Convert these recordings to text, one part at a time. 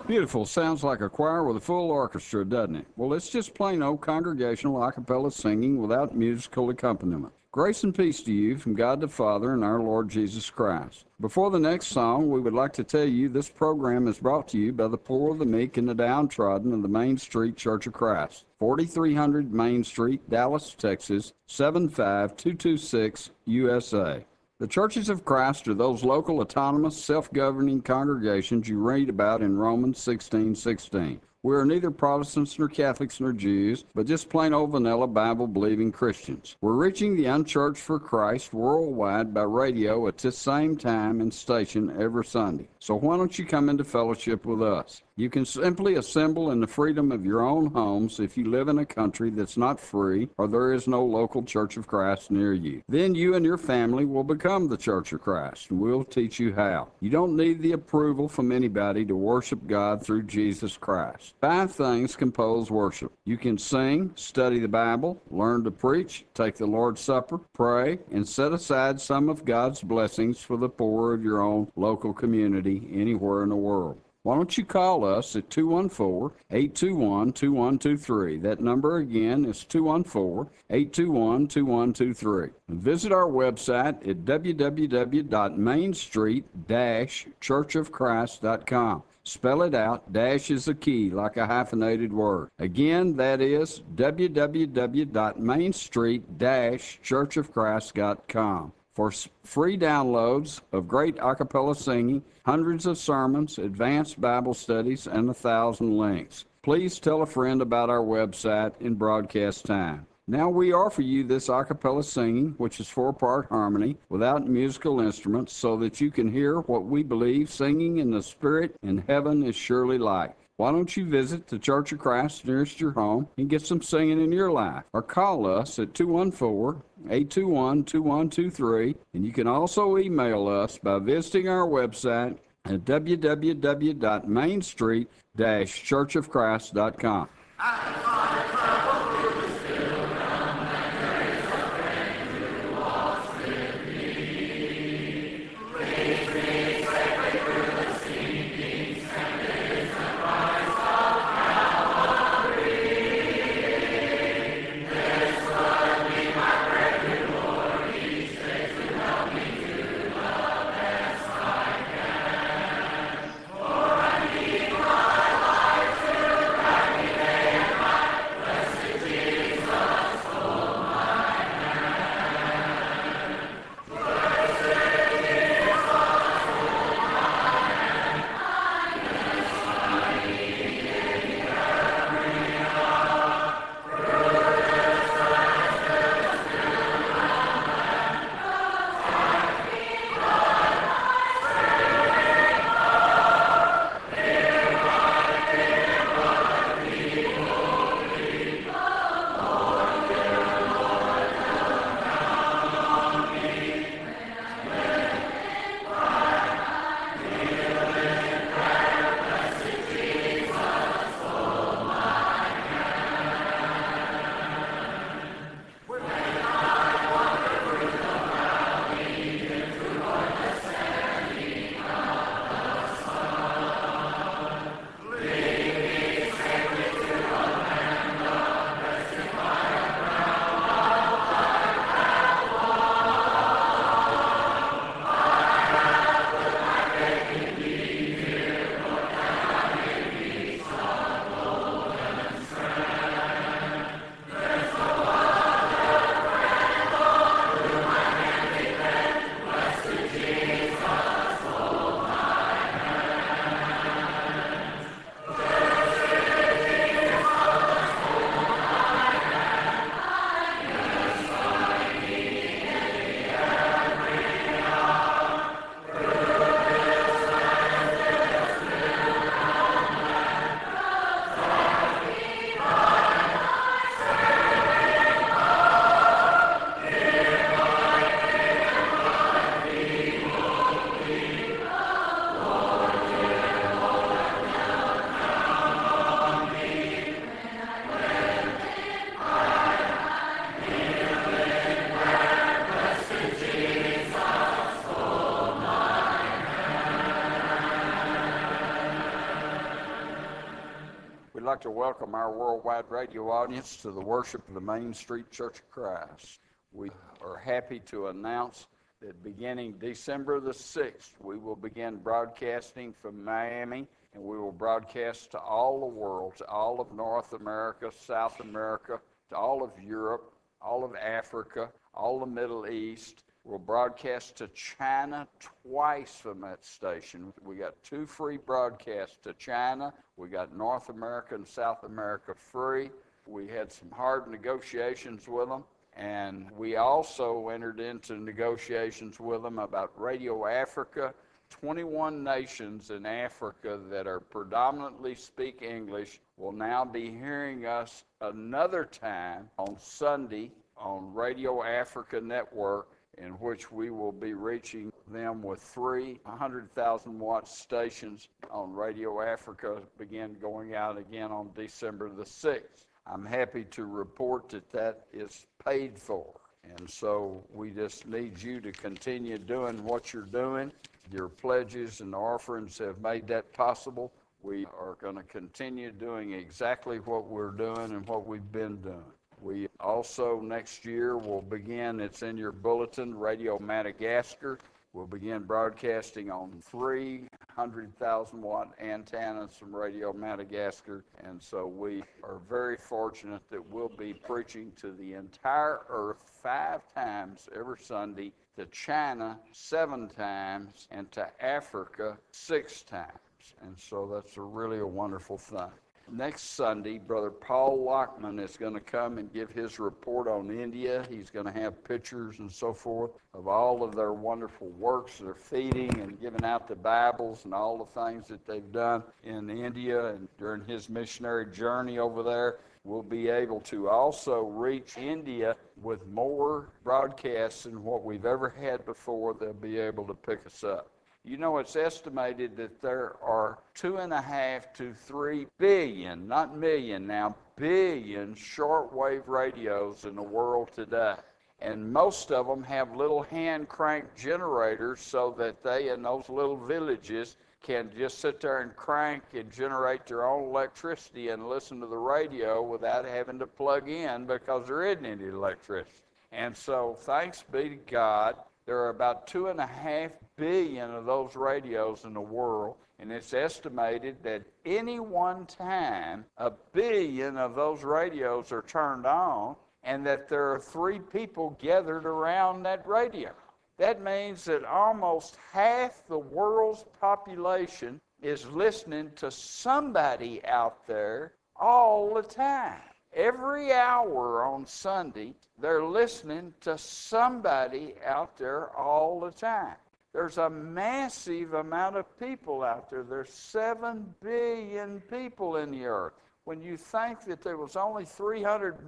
Beautiful. Sounds like a choir with a full orchestra, doesn't it? Well, it's just plain old congregational a cappella singing without musical accompaniment. Grace and peace to you from God the Father and our Lord Jesus Christ. Before the next song, we would like to tell you this program is brought to you by the poor, the meek, and the downtrodden of the Main Street Church of Christ, 4300 Main Street, Dallas, Texas, 75226, USA. The Churches of Christ are those local, autonomous, self-governing congregations you read about in Romans 16:16. We are neither Protestants nor Catholics nor Jews, but just plain old vanilla Bible-believing Christians. We're reaching the unchurched for Christ worldwide by radio at this same time and station every Sunday. So why don't you come into fellowship with us? You can simply assemble in the freedom of your own homes if you live in a country that's not free or there is no local Church of Christ near you. Then you and your family will become the Church of Christ, and we'll teach you how. You don't need the approval from anybody to worship God through Jesus Christ. 5 things compose worship. You can sing, study the Bible, learn to preach, take the Lord's Supper, pray, and set aside some of God's blessings for the poor of your own local community anywhere in the world. Why don't you call us at 214-821-2123. That number again is 214-821-2123. Visit our website at www.mainstreet-churchofchrist.com. Spell it out. Dash is a key, like a hyphenated word. Again, that is www.mainstreet-churchofchrist.com. For free downloads of great a cappella singing, hundreds of sermons, advanced Bible studies, and 1,000 links. Please tell a friend about our website in broadcast time. Now we offer you this a cappella singing, which is 4-part harmony, without musical instruments, so that you can hear what we believe singing in the Spirit in heaven is surely like. Why don't you visit the Church of Christ nearest your home and get some singing in your life? Or call us at 214-821-2123. And you can also email us by visiting our website at www.mainstreet-churchofchrist.com. like to welcome our worldwide radio audience to the worship of the Main Street Church of Christ. We are happy to announce that beginning December the 6th, we will begin broadcasting from Miami, and we will broadcast to all the world, to all of North America, South America, to all of Europe, all of Africa, all the Middle East. We'll broadcast to China twice from that station. We got 2 free broadcasts to China. We got North America and South America free. We had some hard negotiations with them. And we also entered into negotiations with them about Radio Africa. 21 nations in Africa that are predominantly speak English will now be hearing us another time on Sunday on Radio Africa Network, in which we will be reaching them with 3 100,000-watt stations on Radio Africa, begin going out again on December the 6th. I'm happy to report that that is paid for. And so we just need you to continue doing what you're doing. Your pledges and offerings have made that possible. We are going to continue doing exactly what we're doing and what we've been doing. We also next year will begin, it's in your bulletin, Radio Madagascar. We'll begin broadcasting on 300,000-watt antennas from Radio Madagascar. And so we are very fortunate that we'll be preaching to the entire earth 5 times every Sunday, to China 7 times, and to Africa 6 times. And so that's really a wonderful thing. Next Sunday, Brother Paul Lockman is going to come and give his report on India. He's going to have pictures and so forth of all of their wonderful works, their feeding and giving out the Bibles and all the things that they've done in India and during his missionary journey over there. We'll be able to also reach India with more broadcasts than what we've ever had before. They'll be able to pick us up. You know, it's estimated that there are 2.5 to 3 billion, not million now, billion shortwave radios in the world today. And most of them have little hand crank generators so that they in those little villages can just sit there and crank and generate their own electricity and listen to the radio without having to plug in because there isn't any electricity. And so thanks be to God, there are about 2.5 billion of those radios in the world, and it's estimated that any one time 1 billion of those radios are turned on, and that there are 3 people gathered around that radio. That means that almost half the world's population is listening to somebody out there all the time. Every hour on Sunday, they're listening to somebody out there all the time. There's a massive amount of people out there. There's 7 billion people in the earth. When you think that there was only 200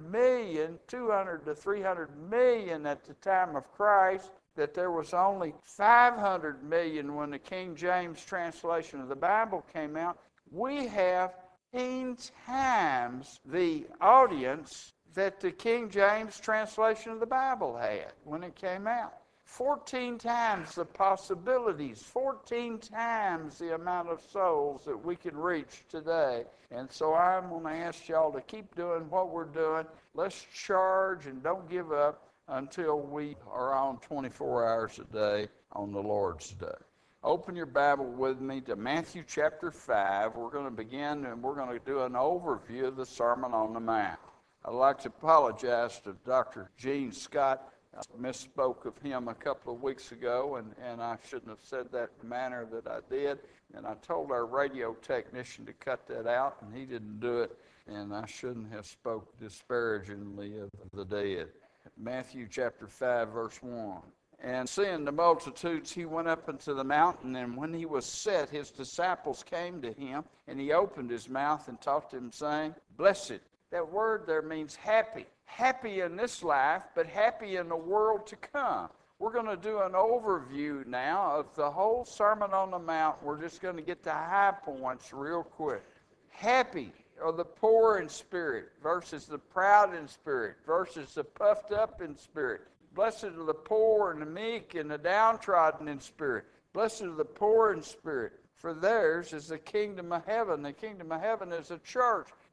to 300 million at the time of Christ, that there was only 500 million when the King James translation of the Bible came out, we have 10 times the audience that the King James translation of the Bible had when it came out. 14 times the possibilities, 14 times the amount of souls that we can reach today. And so I'm going to ask y'all to keep doing what we're doing. Let's charge and don't give up until we are on 24 hours a day on the Lord's Day. Open your Bible with me to Matthew chapter 5. We're going to begin and we're going to do an overview of the Sermon on the Mount. I'd like to apologize to Dr. Gene Scott. I misspoke of him a couple of weeks ago, and I shouldn't have said that in the manner that I did. And I told our radio technician to cut that out, and he didn't do it. And I shouldn't have spoke disparagingly of the dead. Matthew chapter 5, verse 1. And seeing the multitudes, he went up into the mountain, and when he was set, his disciples came to him, and he opened his mouth and taught them, saying, Blessed. That word there means happy. Happy in this life, but happy in the world to come. We're going to do an overview now of the whole Sermon on the Mount. We're just going to get the high points real quick. Happy are the poor in spirit versus the proud in spirit versus the puffed up in spirit. Blessed are the poor and the meek and the downtrodden in spirit. Blessed are the poor in spirit, for theirs is the kingdom of heaven. The kingdom of heaven is a church.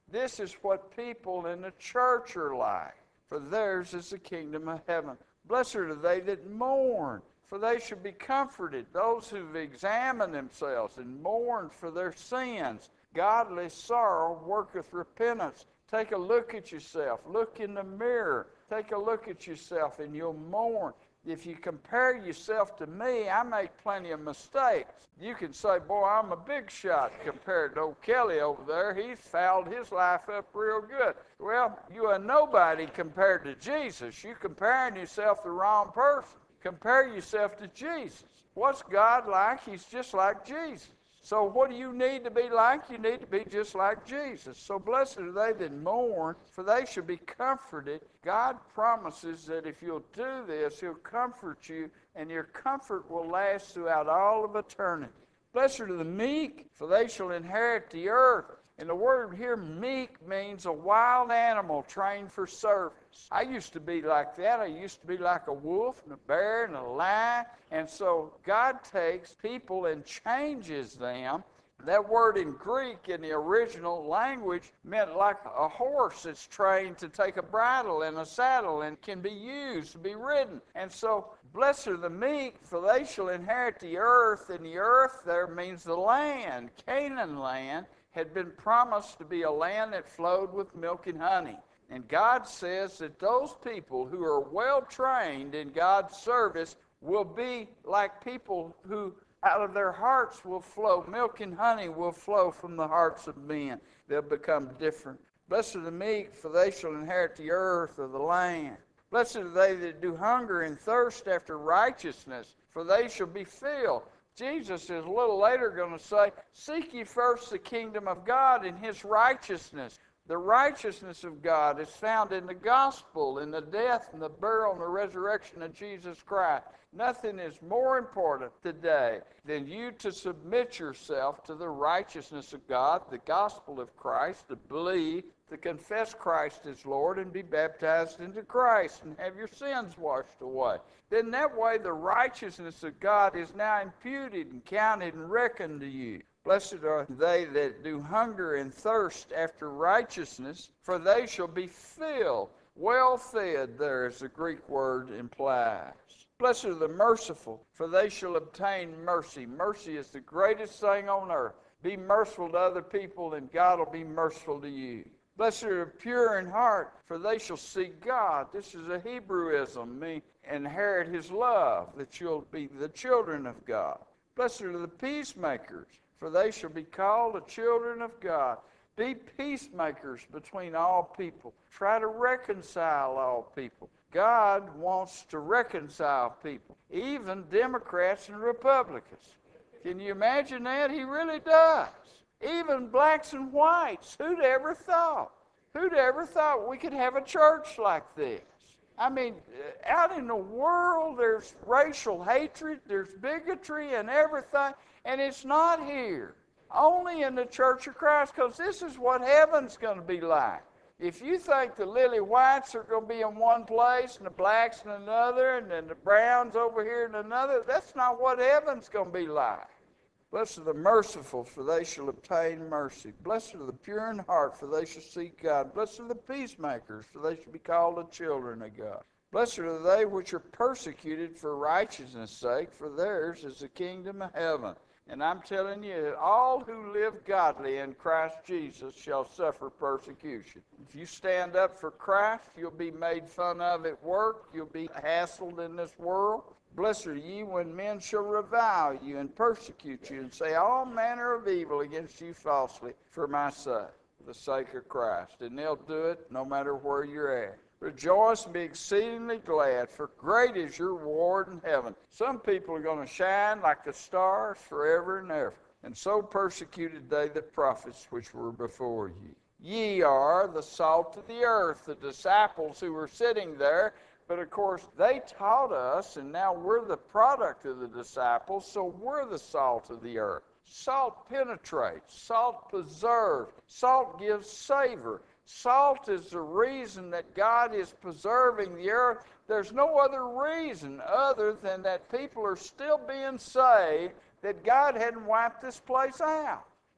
This is what people in the church are like, for theirs is the kingdom of heaven. Blessed are they that mourn, for they shall be comforted. Those who've examined themselves and mourned for their sins. Godly sorrow worketh repentance. Take a look at yourself. Look in the mirror. Take a look at yourself and you'll mourn. If you compare yourself to me, I make plenty of mistakes. You can say, boy, I'm a big shot compared to old Kelly over there. He's fouled his life up real good. Well, you are nobody compared to Jesus. You're comparing yourself to the wrong person. Compare yourself to Jesus. What's God like? He's just like Jesus. So what do you need to be like? You need to be just like Jesus. So blessed are they that mourn, for they shall be comforted. God promises that if you'll do this, he'll comfort you, and your comfort will last throughout all of eternity. Blessed are the meek, for they shall inherit the earth. And the word here, meek, means a wild animal trained for service. I used to be like that. I used to be like a wolf and a bear and a lion. And so God takes people and changes them. That word in Greek in the original language meant like a horse that's trained to take a bridle and a saddle and can be used to be ridden. And so, blessed are the meek, for they shall inherit the earth. And the earth there means the land, Canaan land, had been promised to be a land that flowed with milk and honey. And God says that those people who are well trained in God's service will be like people who out of their hearts will flow. Milk and honey will flow from the hearts of men. They'll become different. Blessed are the meek, for they shall inherit the earth or the land. Blessed are they that do hunger and thirst after righteousness, for they shall be filled. Jesus is a little later going to say, seek ye first the kingdom of God and his righteousness. The righteousness of God is found in the gospel, in the death and the burial and the resurrection of Jesus Christ. Nothing is more important today than you to submit yourself to the righteousness of God, the gospel of Christ, to believe, to confess Christ as Lord and be baptized into Christ and have your sins washed away. Then that way the righteousness of God is now imputed and counted and reckoned to you. Blessed are they that do hunger and thirst after righteousness, for they shall be filled. Well fed, there as the Greek word implies. Blessed are the merciful, for they shall obtain mercy. Mercy is the greatest thing on earth. Be merciful to other people, and God will be merciful to you. Blessed are the pure in heart, for they shall see God. This is a Hebrewism, mean inherit his love, that you'll be the children of God. Blessed are the peacemakers, for they shall be called the children of God. Be peacemakers between all people. Try to reconcile all people. God wants to reconcile people, even Democrats and Republicans. Can you imagine that? He really does. Even blacks and whites. Who'd ever thought? Who'd ever thought we could have a church like this? I mean, out in the world, there's racial hatred, there's bigotry and everything, and it's not here. Only in the Church of Christ, because this is what heaven's going to be like. If you think the lily whites are going to be in one place and the blacks in another and then the browns over here in another, that's not what heaven's going to be like. Blessed are the merciful, for they shall obtain mercy. Blessed are the pure in heart, for they shall see God. Blessed are the peacemakers, for they shall be called the children of God. Blessed are they which are persecuted for righteousness' sake, for theirs is the kingdom of heaven. And I'm telling you, all who live godly in Christ Jesus shall suffer persecution. If you stand up for Christ, you'll be made fun of at work. You'll be hassled in this world. Blessed are ye when men shall revile you and persecute you and say all manner of evil against you falsely for my sake, for the sake of Christ. And they'll do it no matter where you're at. Rejoice and be exceedingly glad, for great is your reward in heaven. Some people are going to shine like the stars forever and ever. And so persecuted they the prophets which were before you. Ye are the salt of the earth, the disciples who were sitting there. But of course, they taught us, and now we're the product of the disciples, so we're the salt of the earth. Salt penetrates, salt preserves, salt gives savor. Salt is the reason that God is preserving the earth. There's no other reason other than that people are still being saved, that God hadn't wiped this place out.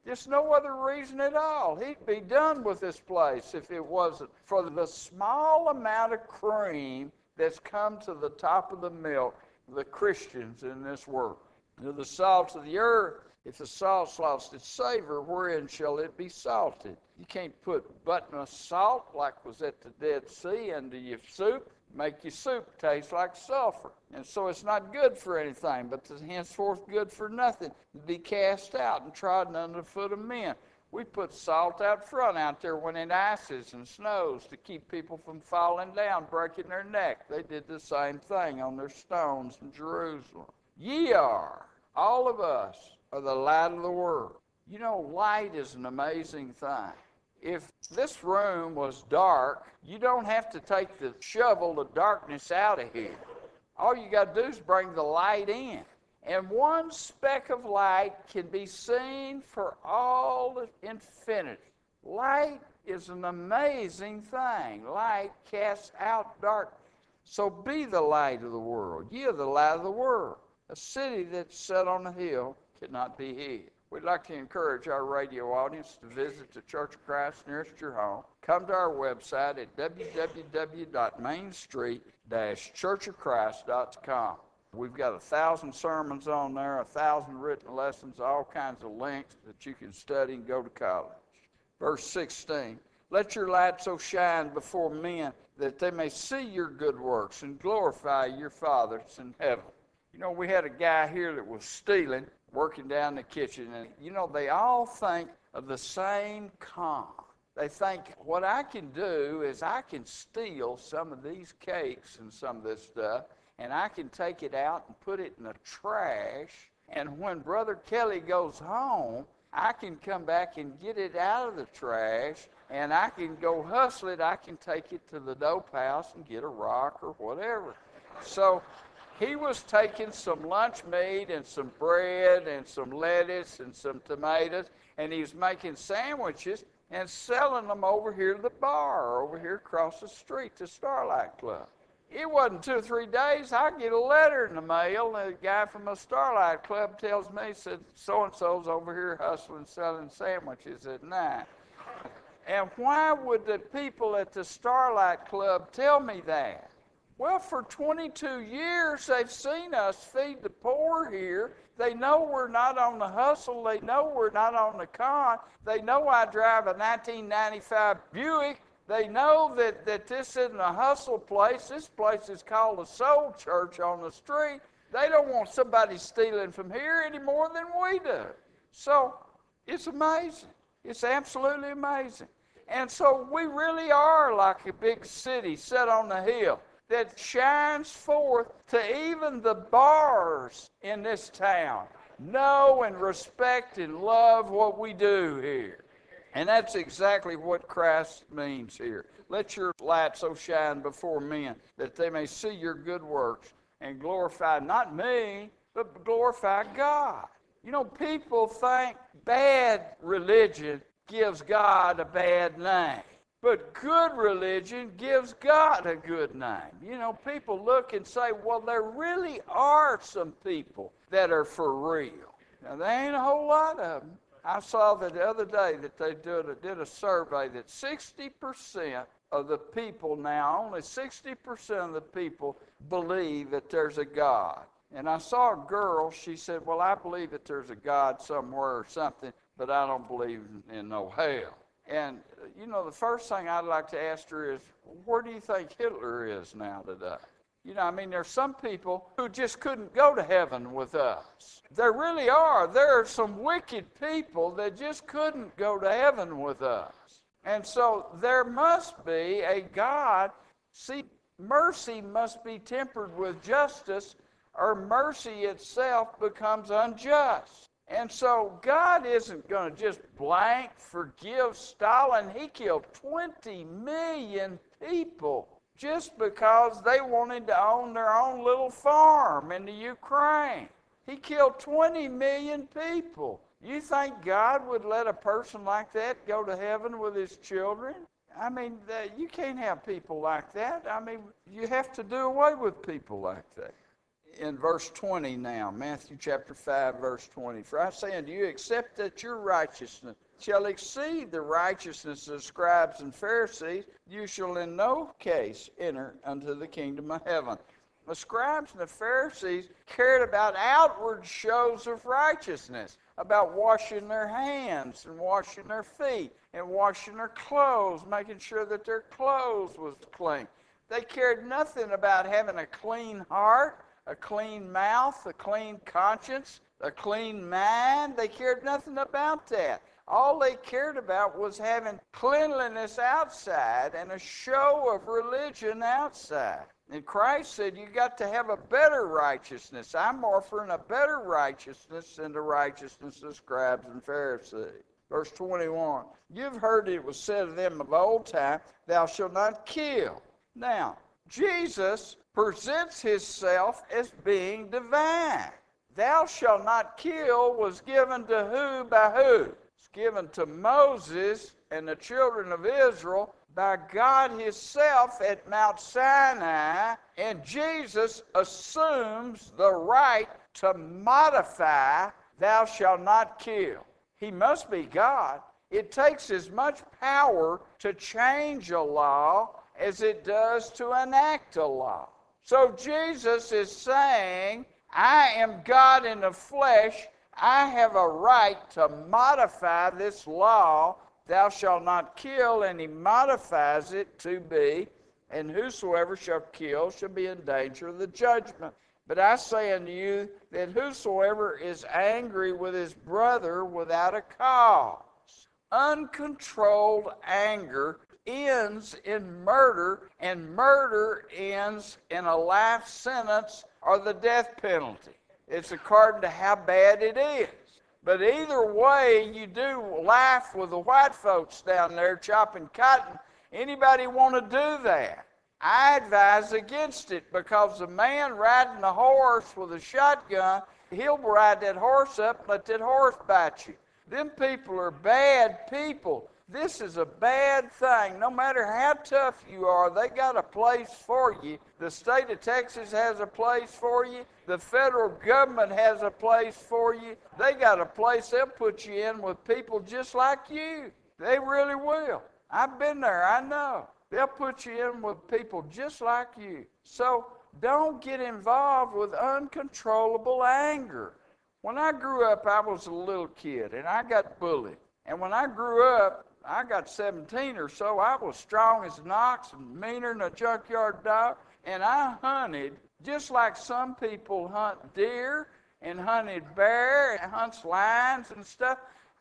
Just no other reason at all. He'd be done with this place if it wasn't for the small amount of cream that's come to the top of the milk, the Christians in this world. They're the salt of the earth. If the salt's lost its savor, wherein shall it be salted? You can't put button of salt like was at the Dead Sea into your soup. Make your soup taste like sulfur. And so it's not good for anything, but it's henceforth good for nothing, to be cast out and trodden under the foot of men. We put salt out front out there when it ices and snows to keep people from falling down, breaking their neck. They did the same thing on their stones in Jerusalem. Ye are, all of us, are the light of the world. You know, light is an amazing thing. If this room was dark, you don't have to take the shovel of darkness out of here. All you got to do is bring the light in. And one speck of light can be seen for all infinity. Light is an amazing thing. Light casts out darkness. So be the light of the world. Ye are the light of the world. A city that's set on a hill cannot be hid. We'd like to encourage our radio audience to visit the Church of Christ nearest your home. Come to our website at www.mainstreet-churchofchrist.com. We've got 1,000 sermons on there, 1,000 written lessons, all kinds of links that you can study and go to college. Verse 16, let your light so shine before men that they may see your good works and glorify your Father that's in heaven. You know, we had a guy here that was stealing, working down the kitchen, and you know, they all think of the same con. They think what I can do is I can steal some of these cakes and some of this stuff, and I can take it out and put it in the trash, and when Brother Kelly goes home, I can come back and get it out of the trash, and I can go hustle it. I can take it to the dope house and get a rock or whatever. So he was taking some lunch meat and some bread and some lettuce and some tomatoes, and he was making sandwiches and selling them over here to the bar, over here across the street to Starlight Club. It wasn't 2 or 3 days, I get a letter in the mail, and a guy from a Starlight Club tells me, said, so-and-so's over here hustling, selling sandwiches at 9. And why would the people at the Starlight Club tell me that? Well, for 22 years, they've seen us feed the poor here. They know we're not on the hustle. They know we're not on the con. They know I drive a 1995 Buick. They know that this isn't a hustle place. This place is called a soul church on the street. They don't want somebody stealing from here any more than we do. So it's amazing. It's absolutely amazing. And so we really are like a big city set on the hill that shines forth to even the bars in this town. Know and respect and love what we do here. And that's exactly what Christ means here. Let your light so shine before men that they may see your good works and glorify not me, but glorify God. You know, people think bad religion gives God a bad name. But good religion gives God a good name. You know, people look and say, well, there really are some people that are for real. Now, there ain't a whole lot of them. I saw that the other day that they did a survey that 60% of the people now, only 60% of the people believe that there's a God. And I saw a girl, she said, well, I believe that there's a God somewhere or something, but I don't believe in no hell. And, you know, the first thing I'd like to ask her is, where do you think Hitler is now today? You know, I mean, there's some people who just couldn't go to heaven with us. There really are. There are some wicked people that just couldn't go to heaven with us. And so there must be a God. See, mercy must be tempered with justice, or mercy itself becomes unjust. And so God isn't going to just blank forgive Stalin. He killed 20 million people just because they wanted to own their own little farm in the Ukraine. He killed 20 million people. You think God would let a person like that go to heaven with his children? I mean, you can't have people like that. I mean, you have to do away with people like that. in verse 20 now, Matthew chapter 5, verse 20. For I say unto you, except that your righteousness shall exceed the righteousness of scribes and Pharisees, you shall in no case enter unto the kingdom of heaven. The scribes and the Pharisees cared about outward shows of righteousness, about washing their hands and washing their feet and washing their clothes, making sure that their clothes was clean. They cared nothing about having a clean heart, a clean mouth, a clean conscience, a clean mind. They cared nothing about that. All they cared about was having cleanliness outside and a show of religion outside. And Christ said, you got to have a better righteousness. I'm offering a better righteousness than the righteousness of scribes and Pharisees. Verse 21, you've heard it was said of them of old time, thou shalt not kill. Now, Jesus presents himself as being divine. Thou shalt not kill was given to who by who? It's given to Moses and the children of Israel by God himself at Mount Sinai, and Jesus assumes the right to modify thou shalt not kill. He must be God. It takes as much power to change a law as it does to enact a law. So Jesus is saying, I am God in the flesh. I have a right to modify this law, thou shalt not kill, and he modifies it to be, and whosoever shall kill shall be in danger of the judgment. But I say unto you that whosoever is angry with his brother without a cause, uncontrolled anger ends in murder, and murder ends in a life sentence or the death penalty. It's according to how bad it is. But either way, you do life with the white folks down there chopping cotton. Anybody want to do that? I advise against it, because the man riding a horse with a shotgun, he'll ride that horse up and let that horse bite you. Them people are bad people. This is a bad thing. No matter how tough you are, they got a place for you. The state of Texas has a place for you. The federal government has a place for you. They got a place they'll put you in with people just like you. They really will. I've been there. I know. They'll put you in with people just like you. So don't get involved with uncontrollable anger. When I grew up, I was a little kid, and I got bullied. And when I grew up, I got 17 or so. I was strong as an ox and meaner than a junkyard dog. And I hunted just like some people hunt deer and hunted bear and hunts lions and stuff.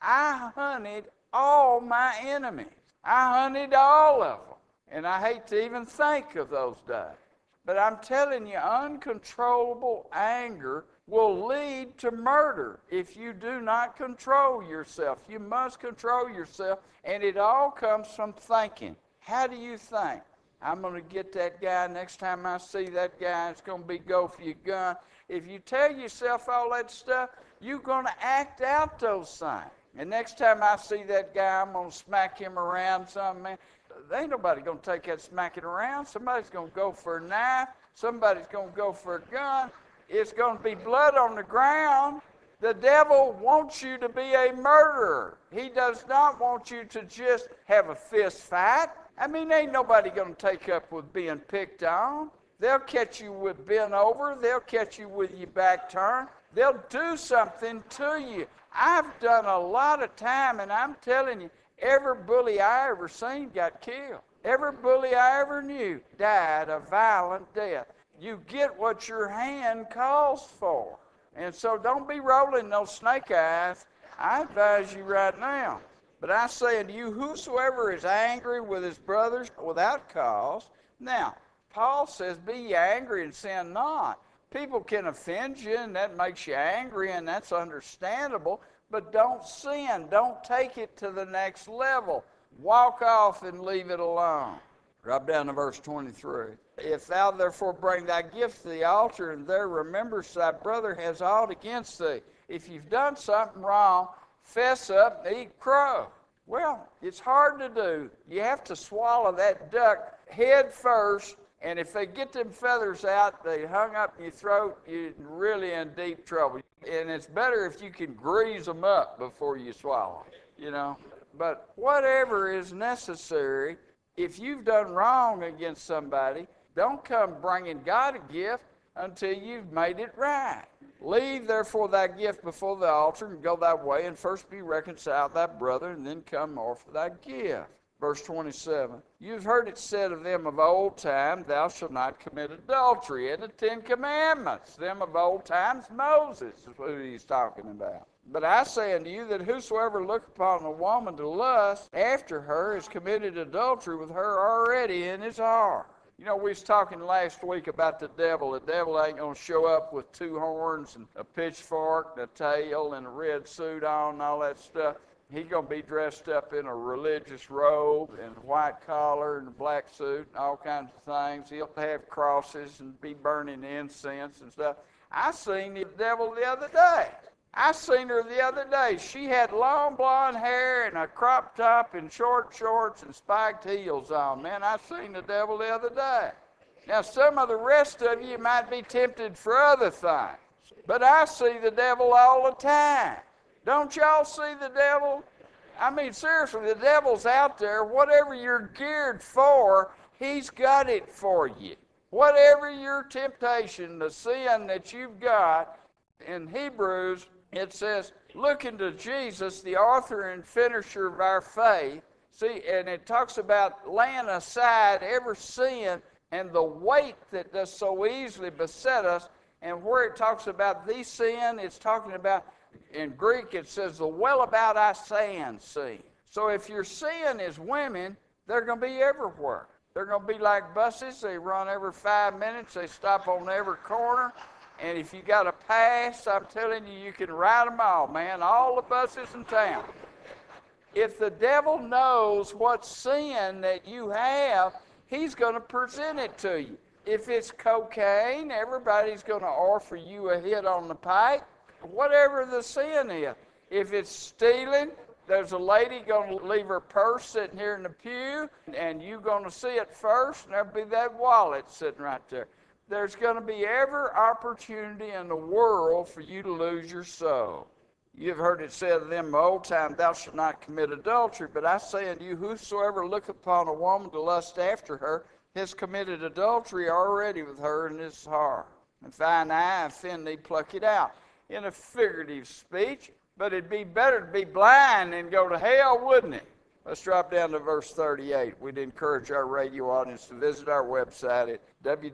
I hunted all my enemies. I hunted all of them. And I hate to even think of those days. But I'm telling you, uncontrollable anger will lead to murder if you do not control yourself. You must control yourself, and it all comes from thinking. How do you think? I'm going to get that guy. Next time I see that guy, it's going to be go for your gun. If you tell yourself all that stuff, you're going to act out those things. And next time I see that guy, I'm going to smack him around something, man. There ain't nobody going to take that smacking around. Somebody's going to go for a knife. Somebody's going to go for a gun. It's going to be blood on the ground. The devil wants you to be a murderer. He does not want you to just have a fist fight. I mean, ain't nobody going to take up with being picked on. They'll catch you with bent over. They'll catch you with your back turned. They'll do something to you. I've done a lot of time, and I'm telling you, every bully I ever seen got killed. Every bully I ever knew died a violent death. You get what your hand calls for. And so don't be rolling those snake eyes. I advise you right now. But I say unto you, whosoever is angry with his brothers without cause. Now, Paul says, be ye angry and sin not. People can offend you, and that makes you angry, and that's understandable. But don't sin. Don't take it to the next level. Walk off and leave it alone. Drop down to verse 23. If thou therefore bring thy gift to the altar, and there rememberest thy brother has aught against thee. If you've done something wrong, fess up and eat crow. Well, it's hard to do. You have to swallow that duck head first And if they get them feathers out, they hung up in your throat, you're really in deep trouble. And it's better if you can grease them up before you swallow, you know. But whatever is necessary, if you've done wrong against somebody, don't come bringing God a gift until you've made it right. Leave therefore thy gift before the altar and go thy way, and first be reconciled to thy brother, and then come offer thy gift. Verse 27, you've heard it said of them of old time, thou shalt not commit adultery. And the Ten Commandments, them of old times, Moses is who he's talking about. But I say unto you that whosoever look upon a woman to lust after her has committed adultery with her already in his heart. You know, we was talking last week about the devil. The devil ain't going to show up with two horns and a pitchfork and a tail and a red suit on and all that stuff. He's going to be dressed up in a religious robe and a white collar and a black suit and all kinds of things. He'll have crosses and be burning incense and stuff. I seen the devil the other day. I seen her the other day. She had long blonde hair and a crop top and short shorts and spiked heels on. Man, I seen the devil the other day. Now, some of the rest of you might be tempted for other things, but I see the devil all the time. Don't y'all see the devil? I mean, seriously, the devil's out there. Whatever you're geared for, he's got it for you. Whatever your temptation, the sin that you've got, in Hebrews, it says, looking to Jesus, the author and finisher of our faith. See, and it talks about laying aside every sin and the weight that does so easily beset us. And where it talks about the sin, it's talking about, in Greek, it says the well about our sin. So if your sin is women, they're going to be everywhere. They're going to be like buses. They run every 5 minutes. They stop on every corner. And if you got a pass, I'm telling you, you can ride them all, man. All the buses in town. If the devil knows what sin that you have, he's going to present it to you. If it's cocaine, everybody's going to offer you a hit on the pipe. Whatever the sin is. If it's stealing, there's a lady going to leave her purse sitting here in the pew, and you're going to see it first, and there'll be that wallet sitting right there. There's going to be every opportunity in the world for you to lose your soul. You've heard it said of them in old time, thou shalt not commit adultery. But I say unto you, whosoever looketh upon a woman to lust after her has committed adultery already with her in his heart. If thine eye offend thee, pluck it out. In a figurative speech, but it'd be better to be blind than go to hell, wouldn't it? Let's drop down to verse 38. We'd encourage our radio audience to visit our website at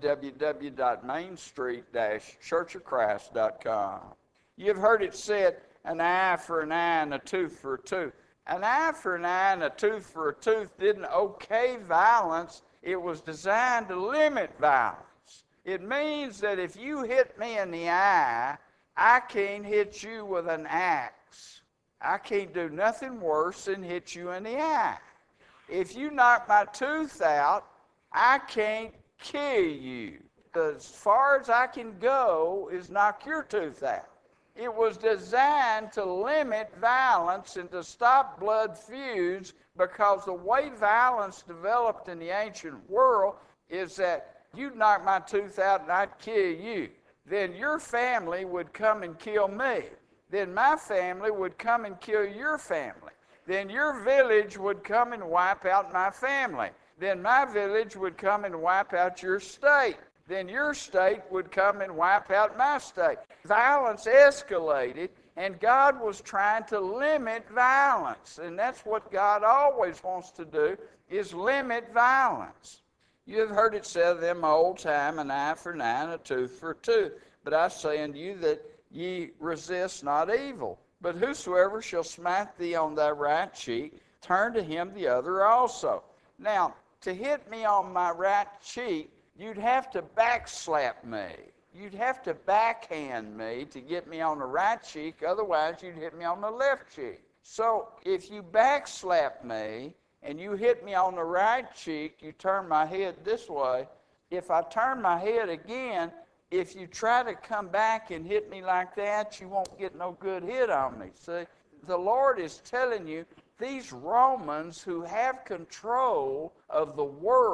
www.mainstreet-churchofchrist.com. You've heard it said, an eye for an eye and a tooth for a tooth. An eye for an eye and a tooth for a tooth didn't okay violence. It was designed to limit violence. It means that if you hit me in the eye, I can't hit you with an axe. I can't do nothing worse than hit you in the eye. If you knock my tooth out, I can't kill you. As far as I can go is knock your tooth out. It was designed to limit violence and to stop blood feuds, because the way violence developed in the ancient world is that you'd knock my tooth out and I'd kill you. Then your family would come and kill me. Then my family would come and kill your family. Then your village would come and wipe out my family. Then my village would come and wipe out your state. Then your state would come and wipe out my state. Violence escalated, and God was trying to limit violence. And that's what God always wants to do, is limit violence. You have heard it said of them old time, an eye for an eye and a tooth for a tooth. But I say unto you that ye resist not evil. But whosoever shall smite thee on thy right cheek, turn to him the other also. Now, to hit me on my right cheek, you'd have to backslap me. You'd have to backhand me to get me on the right cheek. Otherwise, you'd hit me on the left cheek. So if you backslap me and you hit me on the right cheek, you turn my head this way. If I turn my head again, if you try to come back and hit me like that, you won't get no good hit on me. See, the Lord is telling you, these Romans who have control of the world,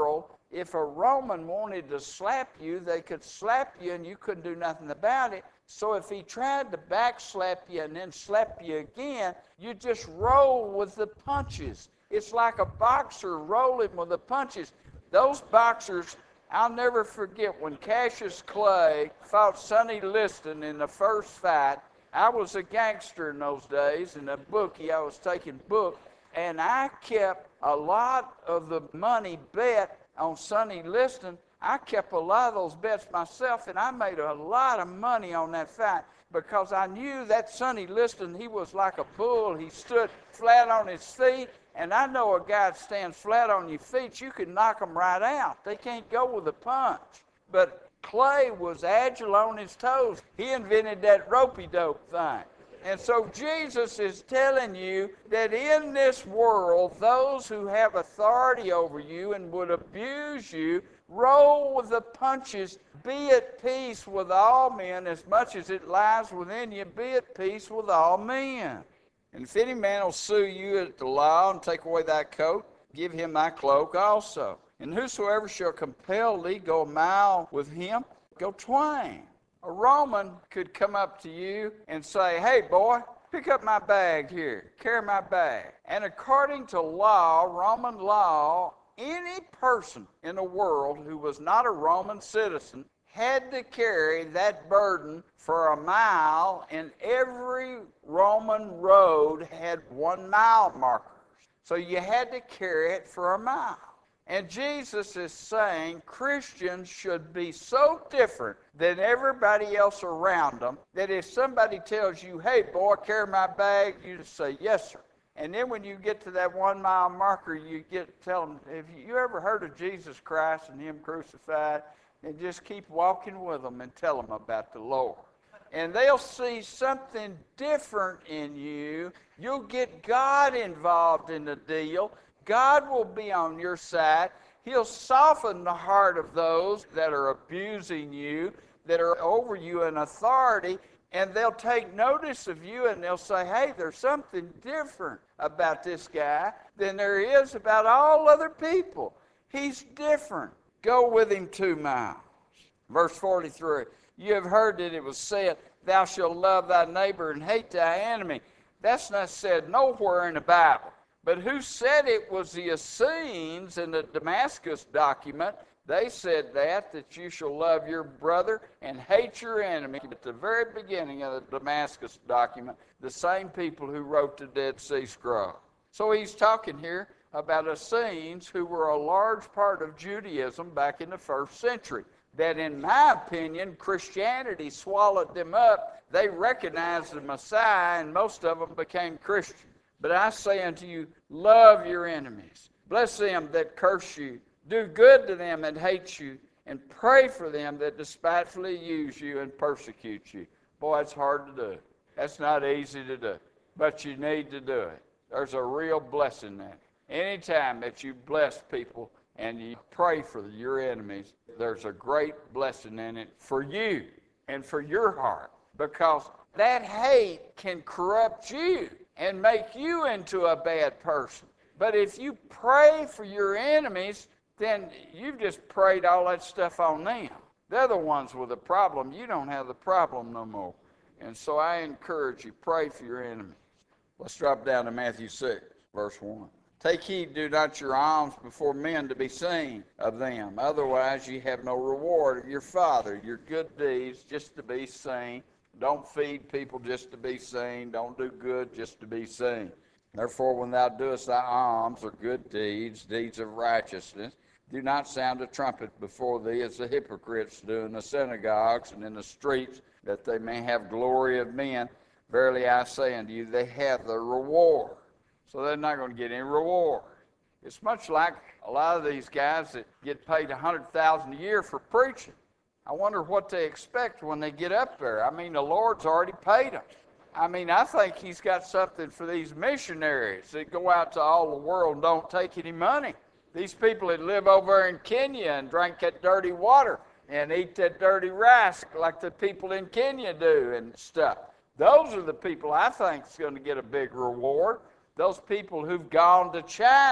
if a Roman wanted to slap you, they could slap you and you couldn't do nothing about it. So if he tried to backslap you and then slap you again, you just roll with the punches. It's like a boxer rolling with the punches. Those boxers, I'll never forget when Cassius Clay fought Sonny Liston in the first fight. I was a gangster in those days, and a bookie, I was taking book, and I kept a lot of the money bet on Sonny Liston. I kept a lot of those bets myself, and I made a lot of money on that fight because I knew that Sonny Liston, he was like a bull. He stood flat on his feet, and I know a guy that stands flat on your feet, you can knock them right out. They can't go with a punch. But Clay was agile on his toes. He invented that ropey-dope thing. And so Jesus is telling you that in this world, those who have authority over you and would abuse you, roll with the punches. Be at peace with all men as much as it lies within you. Be at peace with all men. And if any man will sue you at the law and take away thy coat, give him thy cloak also. And whosoever shall compel thee, go a mile with him, go twain. A Roman could come up to you and say, hey, boy, pick up my bag here, carry my bag. And according to law, Roman law, any person in the world who was not a Roman citizen had to carry that burden for a mile, and every Roman road had 1 mile markers. So you had to carry it for a mile. And Jesus is saying Christians should be so different than everybody else around them that if somebody tells you, hey, boy, carry my bag, you just say, yes, sir. And then when you get to that 1 mile marker, you tell them, have you ever heard of Jesus Christ and him crucified? And just keep walking with them and tell them about the Lord. And they'll see something different in you. You'll get God involved in the deal. God will be on your side. He'll soften the heart of those that are abusing you, that are over you in authority, and they'll take notice of you and they'll say, hey, there's something different about this guy than there is about all other people. He's different. Go with him 2 miles. Verse 43, you have heard that it was said, thou shalt love thy neighbor and hate thy enemy. That's not said nowhere in the Bible. But who said it was the Essenes in the Damascus document? They said that you shall love your brother and hate your enemy. At the very beginning of the Damascus document, the same people who wrote the Dead Sea Scroll. So he's talking here about Essenes who were a large part of Judaism back in the 1st century. That in my opinion, Christianity swallowed them up. They recognized the Messiah and most of them became Christians. But I say unto you, love your enemies. Bless them that curse you. Do good to them that hate you. And pray for them that despitefully use you and persecute you. Boy, it's hard to do. That's not easy to do. But you need to do it. There's a real blessing there. Anytime that you bless people and you pray for your enemies, there's a great blessing in it for you and for your heart. Because that hate can corrupt you and make you into a bad person. But if you pray for your enemies, then you've just prayed all that stuff on them. They're the ones with the problem. You don't have the problem no more. And so I encourage you, pray for your enemies. Let's drop down to Matthew 6, verse 1. Take heed, do not your alms before men to be seen of them. Otherwise ye have no reward of your Father. Your good deeds just to be seen. Don't feed people just to be seen. Don't do good just to be seen. Therefore, when thou doest thy alms or good deeds, deeds of righteousness, do not sound a trumpet before thee as the hypocrites do in the synagogues and in the streets, that they may have glory of men. Verily I say unto you, they have their reward. So they're not going to get any reward. It's much like a lot of these guys that get paid $100,000 a year for preaching. I wonder what they expect when they get up there. I mean, the Lord's already paid them. I mean, I think he's got something for these missionaries that go out to all the world and don't take any money. These people that live over there in Kenya and drink that dirty water and eat that dirty rice like the people in Kenya do and stuff. Those are the people I think is going to get a big reward. Those people who've gone to China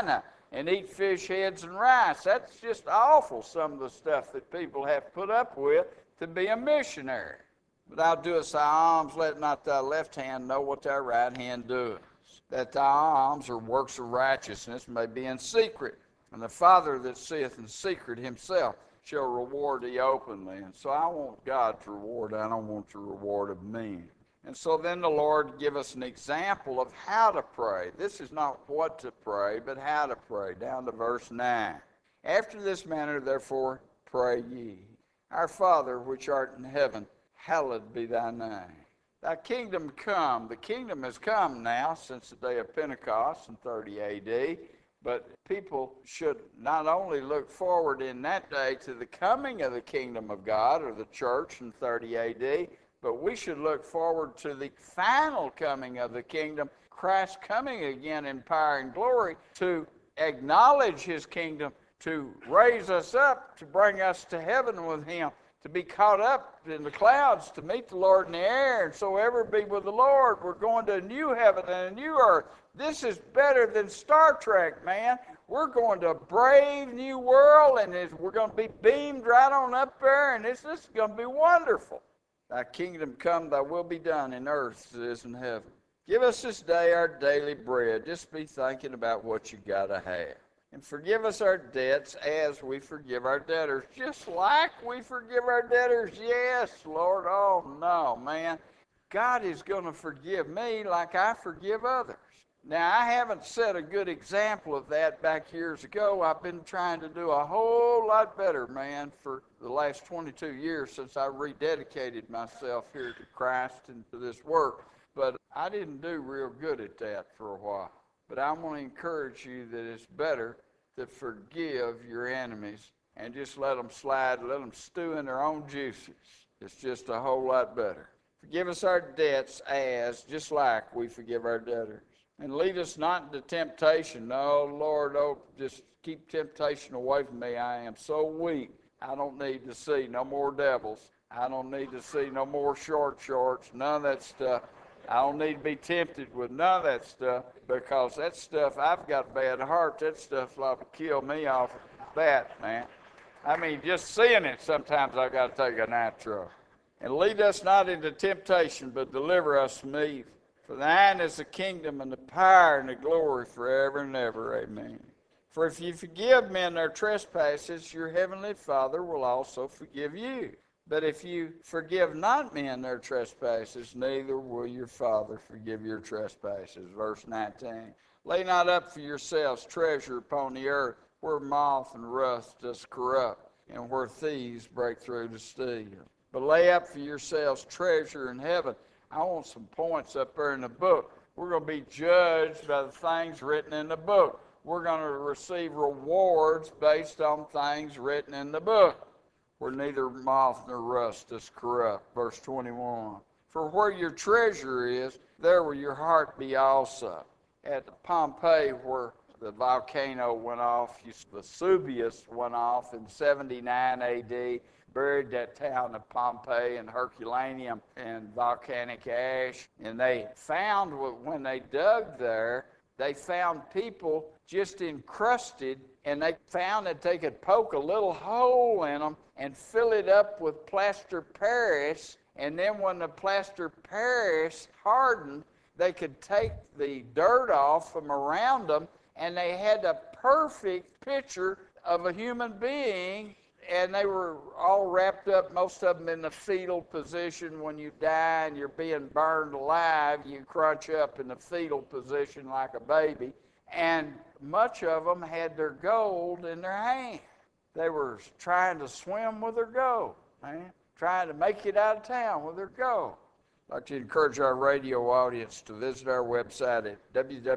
and eat fish heads and rice. That's just awful, some of the stuff that people have to put up with to be a missionary. But thou doest thy alms, let not thy left hand know what thy right hand doeth. That thy alms or works of righteousness may be in secret. And the Father that seeth in secret himself shall reward thee openly. And so I want God's reward. I don't want the reward of men. And so then the Lord give us an example of how to pray. This is not what to pray, but how to pray. Down to verse 9. After this manner, therefore, pray ye. Our Father, which art in heaven, hallowed be thy name. Thy kingdom come. The kingdom has come now since the day of Pentecost in 30 A.D., but people should not only look forward in that day to the coming of the kingdom of God or the church in 30 A.D., but we should look forward to the final coming of the kingdom, Christ coming again in power and glory to acknowledge his kingdom, to raise us up, to bring us to heaven with him, to be caught up in the clouds, to meet the Lord in the air, and so ever be with the Lord. We're going to a new heaven and a new earth. This is better than Star Trek, man. We're going to a brave new world, and we're going to be beamed right on up there, and this is going to be wonderful. Thy kingdom come, thy will be done in earth as it is in heaven. Give us this day our daily bread. Just be thinking about what you got to have. And forgive us our debts as we forgive our debtors. Just like we forgive our debtors. Yes, Lord. Oh, no, man. God is going to forgive me like I forgive others. Now, I haven't set a good example of that back years ago. I've been trying to do a whole lot better, man, for the last 22 years since I rededicated myself here to Christ and to this work. But I didn't do real good at that for a while. But I want to encourage you that it's better to forgive your enemies and just let them slide, let them stew in their own juices. It's just a whole lot better. Forgive us our debts as, just like we forgive our debtors. And lead us not into temptation. No, Lord, just keep temptation away from me. I am so weak. I don't need to see no more devils. I don't need to see no more short shorts, none of that stuff. I don't need to be tempted with none of that stuff, because that stuff, I've got a bad heart. That stuff will kill me off that, man. I mean, just seeing it, sometimes I've got to take a nitro. And lead us not into temptation, but deliver us from evil. For thine is the kingdom and the power and the glory forever and ever. Amen. For if you forgive men their trespasses, your heavenly Father will also forgive you. But if you forgive not men their trespasses, neither will your Father forgive your trespasses. Verse 19. Lay not up for yourselves treasure upon the earth, where moth and rust does corrupt, and where thieves break through to steal. But lay up for yourselves treasure in heaven. I want some points up there in the book. We're going to be judged by the things written in the book. We're going to receive rewards based on things written in the book, where neither moth nor rust does corrupt. Verse 21. For where your treasure is, there will your heart be also. At Pompeii, where the volcano went off, Vesuvius went off in 79 A.D., buried that town of Pompeii and Herculaneum and volcanic ash. And they found, when they dug there, they found people just encrusted, and they found that they could poke a little hole in them and fill it up with plaster Paris. And then when the plaster Paris hardened, they could take the dirt off from around them, and they had a perfect picture of a human being. And they were all wrapped up, most of them in the fetal position. When you die and you're being burned alive, you crunch up in the fetal position like a baby. And much of them had their gold in their hand. They were trying to swim with their gold, man. Trying to make it out of town with their gold. I'd like to encourage our radio audience to visit our website at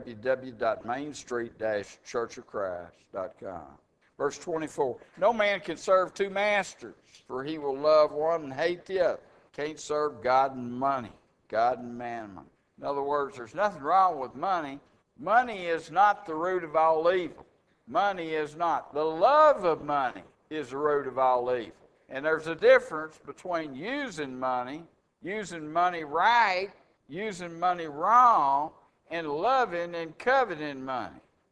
www.mainstreet-churchofchrist.com. Verse 24, no man can serve two masters, for he will love one and hate the other. Can't serve God and money, God and mammon. In other words, there's nothing wrong with money. Money is not the root of all evil. Money is not. The love of money is the root of all evil. And there's a difference between using money right, using money wrong, and loving and coveting money.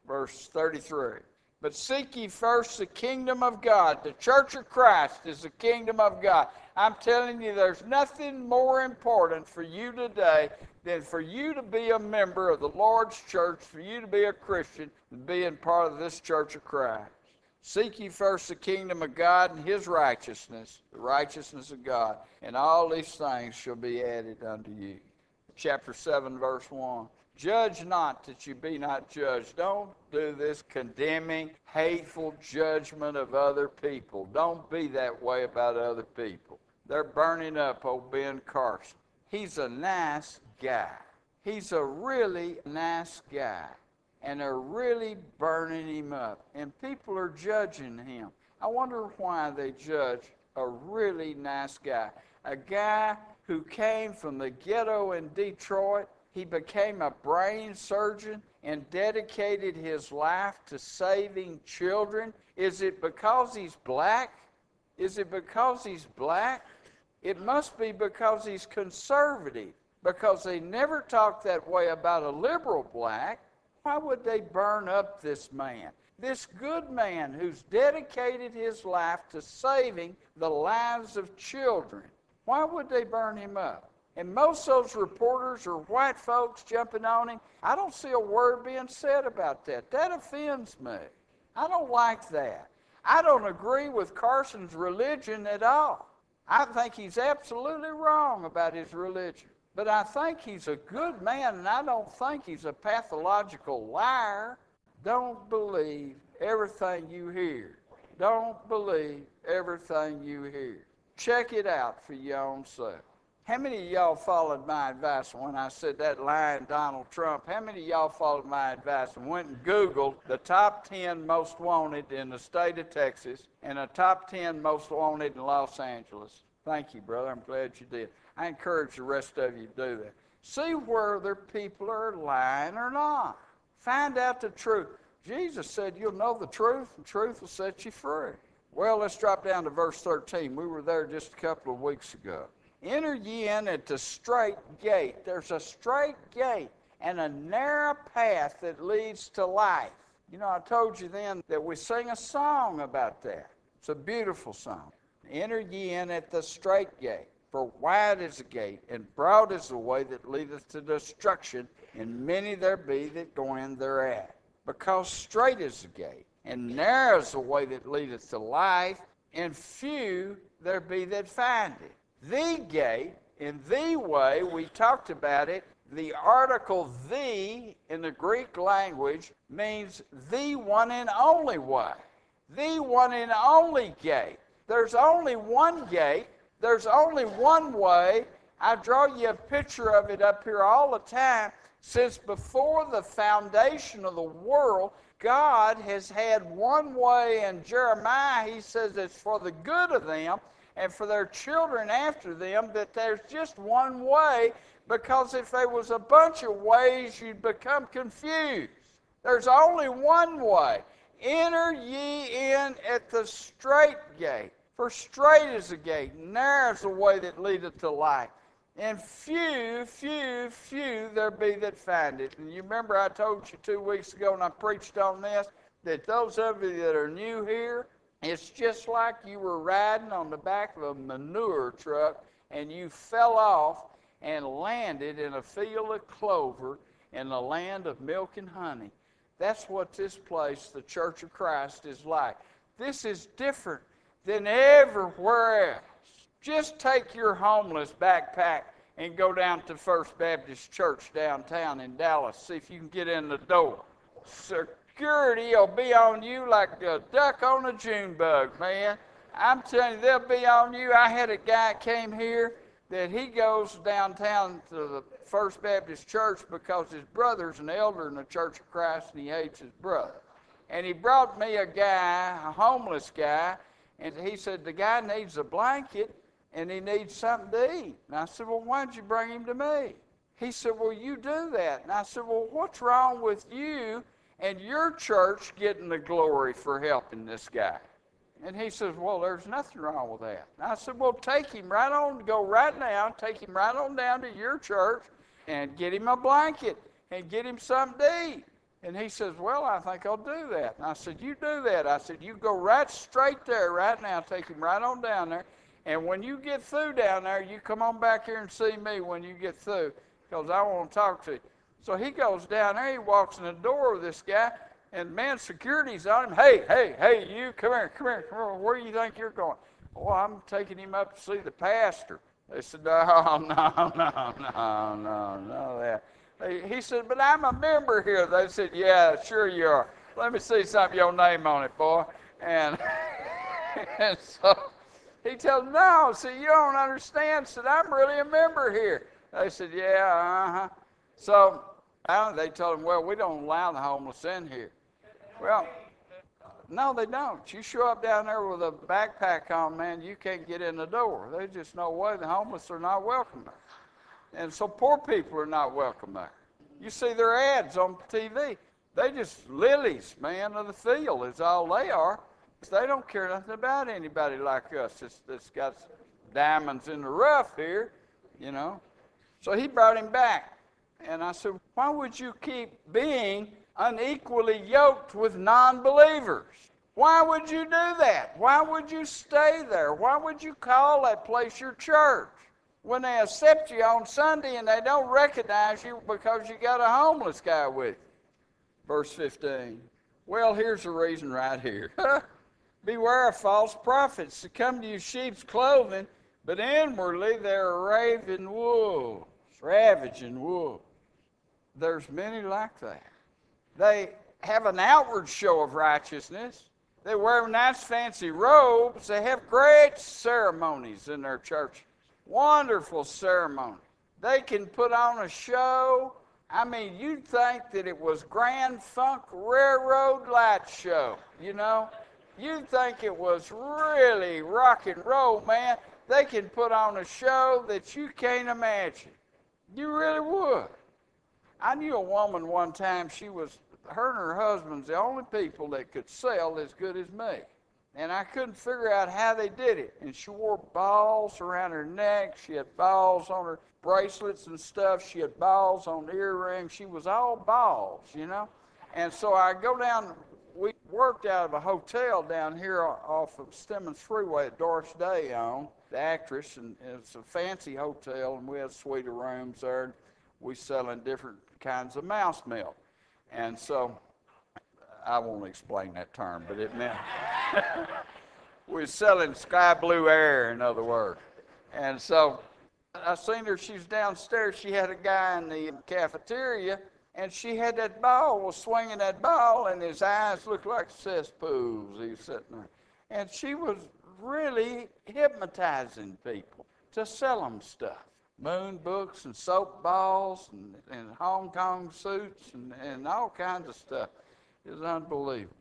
verse 33. But seek ye first the kingdom of God. The church of Christ is the kingdom of God. I'm telling you, there's nothing more important for you today than for you to be a member of the Lord's church, for you to be a Christian, and being part of this church of Christ. Seek ye first the kingdom of God and his righteousness, the righteousness of God, and all these things shall be added unto you. Chapter 7, verse 1. Judge not that you be not judged. Don't do this condemning, hateful judgment of other people. Don't be that way about other people. They're burning up old Ben Carson. He's a nice guy. He's a really nice guy. And they're really burning him up. And people are judging him. I wonder why they judge a really nice guy. A guy who came from the ghetto in Detroit. He became a brain surgeon and dedicated his life to saving children. Is it because he's black? Is it because he's black? It must be because he's conservative, because they never talk that way about a liberal black. Why would they burn up this man? This good man who's dedicated his life to saving the lives of children. Why would they burn him up? And most of those reporters are white folks jumping on him. I don't see a word being said about that. That offends me. I don't like that. I don't agree with Carson's religion at all. I think he's absolutely wrong about his religion. But I think he's a good man, and I don't think he's a pathological liar. Don't believe everything you hear. Don't believe everything you hear. Check it out for your own self. How many of y'all followed my advice when I said that lying Donald Trump? How many of y'all followed my advice and went and Googled the top 10 most wanted in the state of Texas and the top 10 most wanted in Los Angeles? Thank you, brother. I'm glad you did. I encourage the rest of you to do that. See whether people are lying or not. Find out the truth. Jesus said you'll know the truth, and truth will set you free. Well, let's drop down to verse 13. We were there just a couple of weeks ago. Enter ye in at the straight gate. There's a straight gate and a narrow path that leads to life. You know, I told you then that we sing a song about that. It's a beautiful song. Enter ye in at the straight gate. For wide is the gate, and broad is the way that leadeth to destruction, and many there be that go in thereat. Because straight is the gate, and narrow is the way that leadeth to life, and few there be that find it. The gate, in the way, we talked about it. The article the in the Greek language means the one and only way. The one and only gate. There's only one gate. There's only one way. I draw you a picture of it up here all the time. Since before the foundation of the world, God has had one way. In Jeremiah, he says it's for the good of them and for their children after them, that there's just one way, because if there was a bunch of ways, you'd become confused. There's only one way. Enter ye in at the straight gate. For straight is the gate, narrow is the way that leadeth to life. And few there be that find it. And you remember I told you 2 weeks ago when I preached on this, that those of you that are new here, it's just like you were riding on the back of a manure truck and you fell off and landed in a field of clover in the land of milk and honey. That's what this place, the Church of Christ, is like. This is different than everywhere else. Just take your homeless backpack and go down to First Baptist Church downtown in Dallas. See if you can get in the door. Security will be on you like a duck on a June bug, man. I'm telling you, they'll be on you. I had a guy came here that he goes downtown to the First Baptist Church because his brother's an elder in the Church of Christ and he hates his brother. And he brought me a guy, a homeless guy, and he said, the guy needs a blanket and he needs something to eat. And I said, well, why'd you bring him to me? He said, well, you do that. And I said, well, what's wrong with you and your church getting the glory for helping this guy? And he says, well, there's nothing wrong with that. And I said, well, take him right on, go right now, take him right on down to your church and get him a blanket and get him something to eat. And he says, well, I think I'll do that. And I said, you do that. I said, you go right straight there right now. Take him right on down there. And when you get through down there, you come on back here and see me when you get through, because I want to talk to you. So he goes down there. He walks in the door with this guy. And, man, security's on him. Hey, you, come here. Where do you think you're going? Oh, I'm taking him up to see the pastor. They said, no, that. He said, but I'm a member here. They said, yeah, sure you are. Let me see something, your name on it, boy. And, and so he tells them, no, see, you don't understand. Said, I'm really a member here. They said, yeah, So they told him, well, we don't allow the homeless in here. Well, no, they don't. You show up down there with a backpack on, man, you can't get in the door. There's just no way. The homeless are not welcome there. And so poor people are not welcome there. You see their ads on TV. They just lilies, man, of the field is all they are. They don't care nothing about anybody like us that's got diamonds in the rough here, you know. So he brought him back. And I said, why would you keep being unequally yoked with non-believers? Why would you do that? Why would you stay there? Why would you call that place your church when they accept you on Sunday and they don't recognize you because you got a homeless guy with you? Verse 15. Well, here's the reason right here. Beware of false prophets that come to you sheep's clothing, but inwardly they're ravaging wolves. There's many like that. They have an outward show of righteousness. They wear nice fancy robes. They have great ceremonies in their church. Wonderful ceremony. They can put on a show. I mean, you'd think that it was Grand Funk Railroad Light Show, you know. You'd think it was really rock and roll, man. They can put on a show that you can't imagine. You really would. I knew a woman one time, her and her husband's the only people that could sell as good as me. And I couldn't figure out how they did it. And she wore balls around her neck. She had balls on her bracelets and stuff. She had balls on the earrings. She was all balls, you know. And so I go down, we worked out of a hotel down here off of Stemmons Freeway that Doris Day owned, the actress, and it's a fancy hotel, and we had suite of rooms there. And we selling different kinds of mouse milk. And so, I won't explain that term, but it meant we're selling sky blue air, in other words. And so, I seen her, she was downstairs, she had a guy in the cafeteria, and she had that ball, was swinging that ball, and his eyes looked like cesspools. He was sitting there. And she was really hypnotizing people to sell them stuff. Moon books and soap balls and Hong Kong suits and all kinds of stuff. It was unbelievable.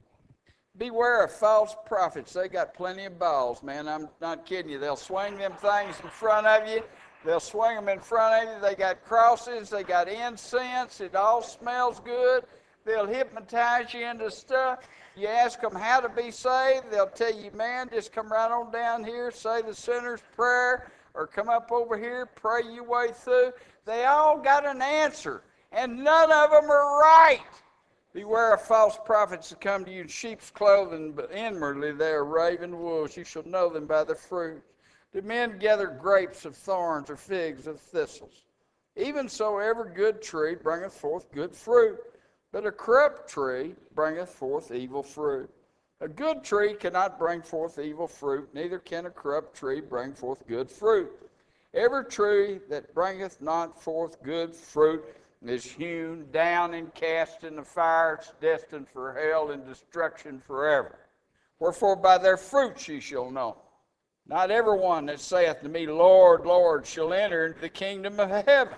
Beware of false prophets. They got plenty of balls, man. I'm not kidding you. They'll swing them things in front of you. They'll swing them in front of you. They got crosses. They got incense. It all smells good. They'll hypnotize you into stuff. You ask them how to be saved. They'll tell you, man, just come right on down here, say the sinner's prayer, or come up over here, pray your way through. They all got an answer, and none of them are right. Beware of false prophets that come to you in sheep's clothing, but inwardly they are raven wolves. You shall know them by their fruit. Do men gather grapes of thorns or figs of thistles? Even so, every good tree bringeth forth good fruit, but a corrupt tree bringeth forth evil fruit. A good tree cannot bring forth evil fruit, neither can a corrupt tree bring forth good fruit. Every tree that bringeth not forth good fruit is hewn down and cast in the fire. It's destined for hell and destruction forever. Wherefore by their fruits ye shall know. Not everyone that saith to me, Lord, Lord, shall enter into the kingdom of heaven.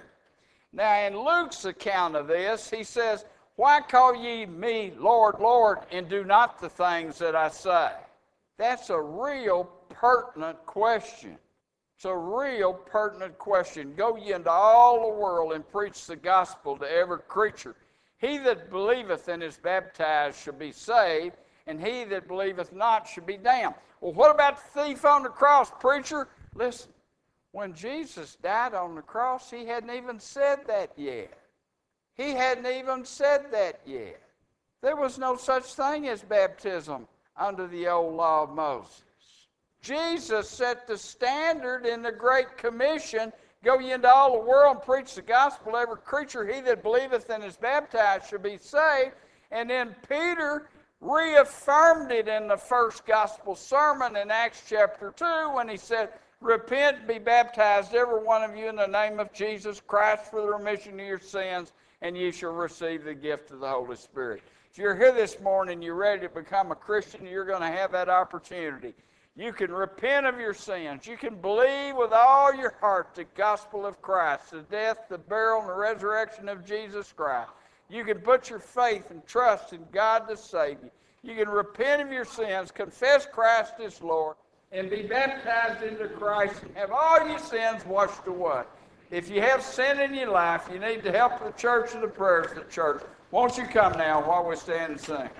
Now in Luke's account of this, he says, why call ye me Lord, Lord, and do not the things that I say? That's a real pertinent question. It's a real pertinent question. Go ye into all the world and preach the gospel to every creature. He that believeth and is baptized shall be saved, and he that believeth not shall be damned. Well, what about the thief on the cross, preacher? Listen, when Jesus died on the cross, he hadn't even said that yet. He hadn't even said that yet. There was no such thing as baptism under the old law of Moses. Jesus set the standard in the Great Commission. Go ye into all the world and preach the gospel. Every creature, he that believeth and is baptized shall be saved. And then Peter reaffirmed it in the first gospel sermon in Acts chapter 2 when he said, repent and be baptized, every one of you, in the name of Jesus Christ for the remission of your sins, and ye shall receive the gift of the Holy Spirit. If you're here this morning, you're ready to become a Christian, you're going to have that opportunity. You can repent of your sins. You can believe with all your heart the gospel of Christ, the death, the burial, and the resurrection of Jesus Christ. You can put your faith and trust in God to save you. You can repent of your sins, confess Christ as Lord, and be baptized into Christ and have all your sins washed away. If you have sin in your life, you need the help of the church and the prayers of the church. Won't you come now while we stand and sing?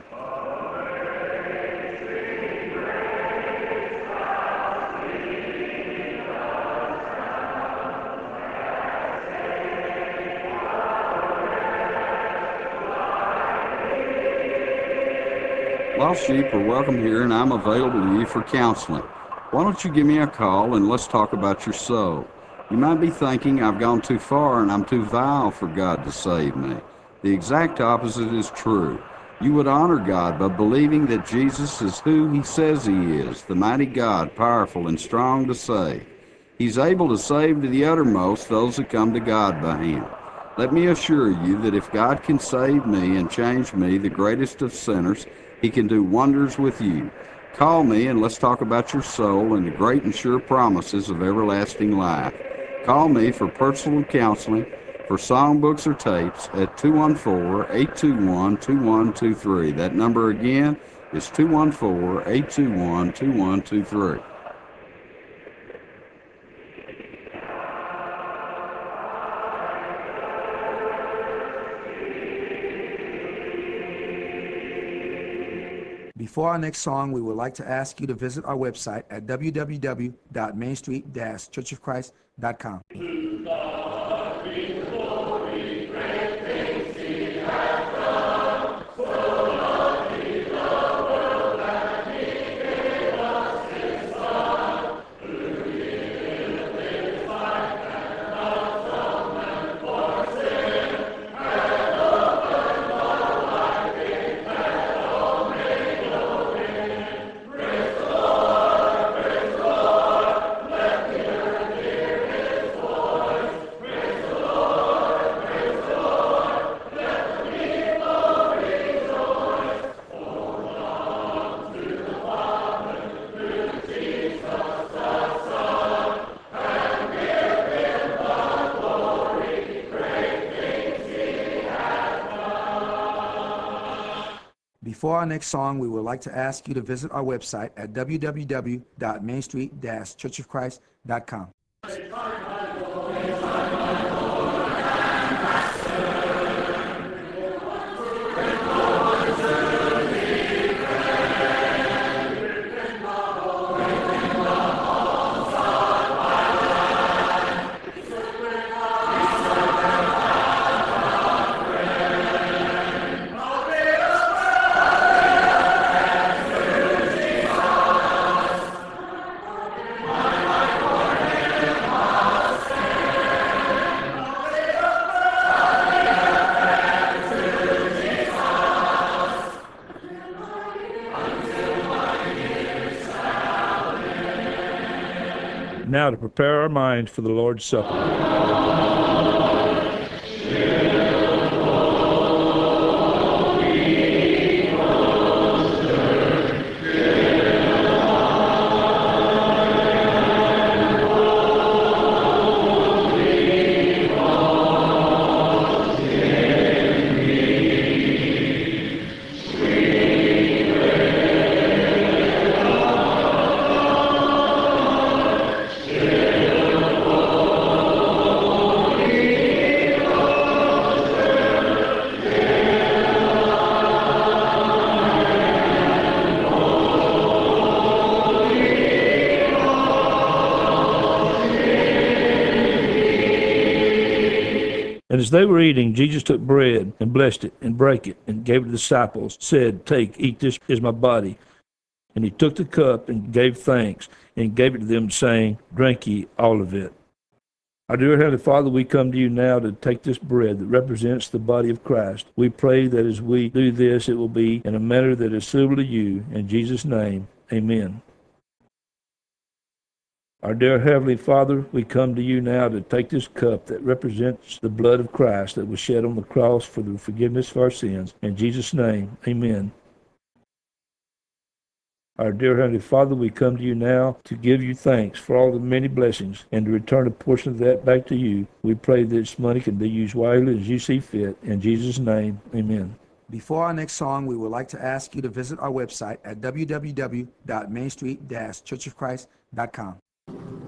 Lost sheep are welcome here, and I'm available to you for counseling. Why don't you give me a call and let's talk about your soul? You might be thinking I've gone too far and I'm too vile for God to save me. The exact opposite is true. You would honor God by believing that Jesus is who he says he is, the mighty God, powerful and strong to save. He's able to save to the uttermost those that come to God by him. Let me assure you that if God can save me and change me, the greatest of sinners, he can do wonders with you. Call me and let's talk about your soul and the great and sure promises of everlasting life. Call me for personal counseling, for songbooks or tapes at 214-821-2123. That number again is 214-821-2123. Before our next song, we would like to ask you to visit our website at www.mainstreet-churchofchrist.com. Before our next song, we would like to ask you to visit our website at www.mainstreet-churchofchrist.com. Now to prepare our mind for the Lord's Supper. As they were eating, Jesus took bread and blessed it and brake it and gave it to the disciples, said, "Take, eat, this is my body." And he took the cup and gave thanks and gave it to them, saying, "Drink ye all of it. Our dear Heavenly Father, we come to you now to take this bread that represents the body of Christ. We pray that as we do this, it will be in a manner that is suitable to you. In Jesus' name, amen. Our dear Heavenly Father, we come to you now to take this cup that represents the blood of Christ that was shed on the cross for the forgiveness of our sins. In Jesus' name, amen. Our dear Heavenly Father, we come to you now to give you thanks for all the many blessings and to return a portion of that back to you. We pray that this money can be used wisely as you see fit. In Jesus' name, amen. Before our next song, we would like to ask you to visit our website at www.mainstreet-churchofchrist.com.